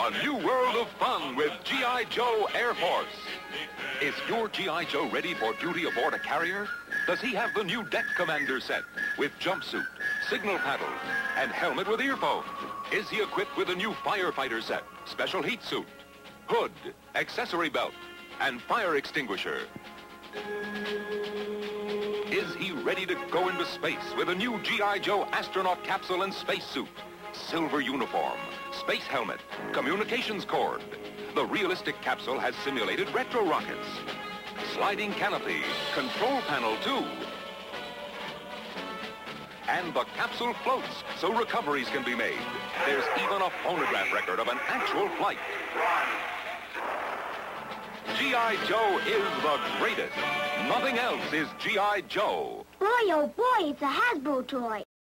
A new world of fun with G.I. Joe Air Force. Is your G.I. Joe ready for duty aboard a carrier? Does he have the new deck commander set with jumpsuit, signal paddles, and helmet with earphones? Is he equipped with a new firefighter set, special heat suit, hood, accessory belt, and fire extinguisher? Is he ready to go into space with a new G.I. Joe astronaut capsule and spacesuit, silver uniform, space helmet, communications cord? The realistic capsule has simulated retro rockets, sliding canopy, control panel too. And the capsule floats so recoveries can be made. There's even a phonograph record of an actual flight. G.I. Joe is the greatest. Nothing else is G.I. Joe. Boy, oh boy, it's a Hasbro toy.